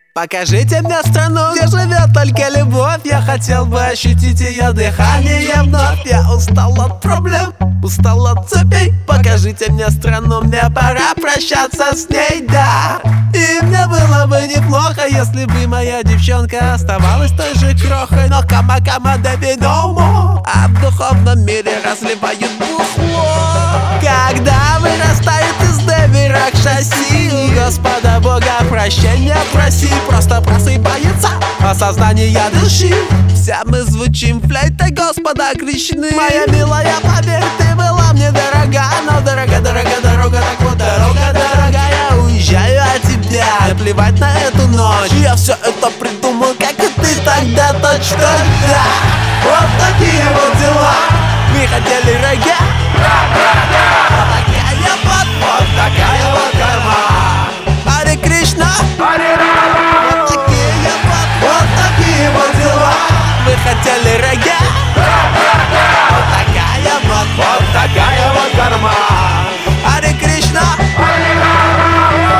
Покажите мне страну, где живет только любовь. Я хотел бы ощутить ее дыхание вновь. Я устал от проблем, устал от цепей. Покажите мне страну, мне пора прощаться с ней, да. И мне было бы неплохо, если бы моя девчонка оставалась той же крохой. Но кама-кама да бедомо, а в духовном мире разливают бухло. Когда вырастает из Деви Ракшаси, у Господа Бога прощения проси. Просто просыпается осознание души. Все мы звучим флейтой Господа Кришны. Моя милая, поверь, ты была мне дорога. Но дорога, дорога, дорога, так вот дорога, дорогая. Я уезжаю от тебя, мне плевать на эту ночь. Я все это придумал, как и ты тогда точно, да. Вот такие вот дела. Мы хотели рога. Вот такая вот карма. Харе Кришна, Харе Рама. Вот такие вот дела. Вы хотели рога. Вот такая вот карма. Харе Кришна, Харе Рама.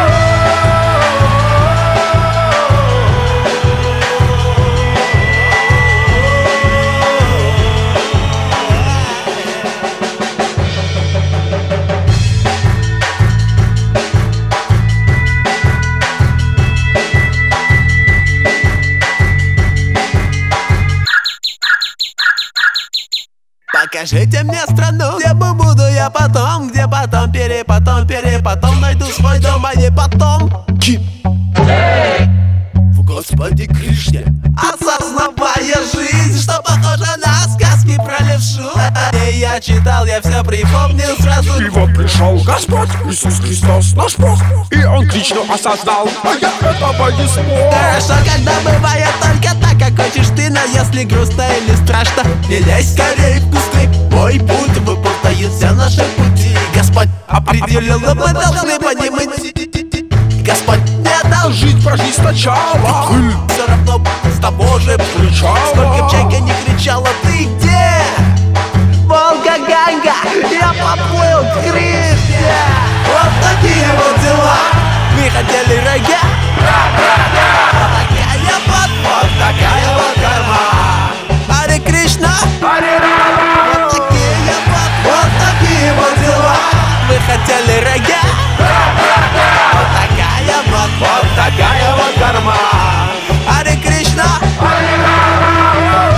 Покажите мне страну, где буду я потом, где потом, перепотом найду свой дом, а не потом в Господе Кришне, осознавая жизнь, что похоже на сказки про левшу. И я читал, я все припомнил сразу. И вот пришел Господь Иисус Христос, наш Бог, и Он Кришну осознал, а я этого не смог. Хорошо, когда бывает только так, как хочешь ты. Но если грустно или страшно, не лезь скорее в кусты. Мой путь выполняет все наши пути. Господь определил, но мы должны по ним идти. Господь не дал жить, прожить сначала. Все равно с тобой же встречала. Сколько б чайка не кричала, ты где? Волга-Ганга, я поплыл к Кришне. Вот такие вот дела. Мы хотели рога. Вот такая вот карма. Харе Кришна, Харе Рама. Вот такие вот дела. Вы хотели рога. Вот такая вот карма. Харе Кришна, Харе Рама.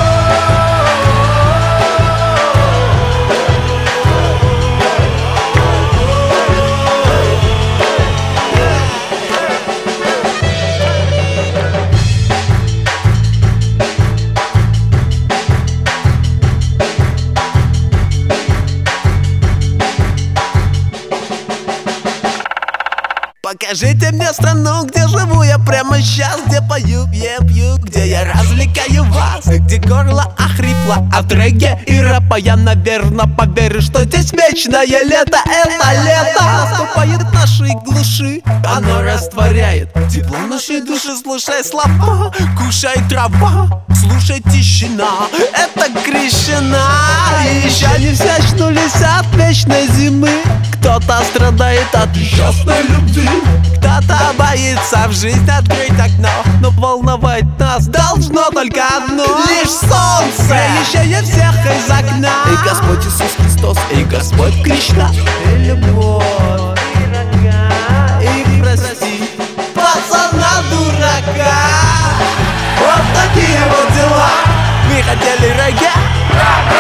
Покажите мне страну, где живу я прямо сейчас, где пою, пью, где я развлекаю вас, где горло охрипло от регги и рэпа. Я, наверно, поверю, что здесь вечное лето. Это лето наступает в нашей глуши. Оно растворяет тепло нашей души. Слушай слова, кушай трава, слушай тишина. Это Кришна. И еще не все очнулись от вечной зимы. Кто-то страдает от несчастной любви, кто-то боится в жизнь открыть окно. Но волновать нас должно только одно: лишь солнце, прелещение всех из окна. И Господь Иисус Христос, и Господь Кришна, и любовь, и рога, и прости пацана дурака. Вот такие вот дела. Мы хотели рога.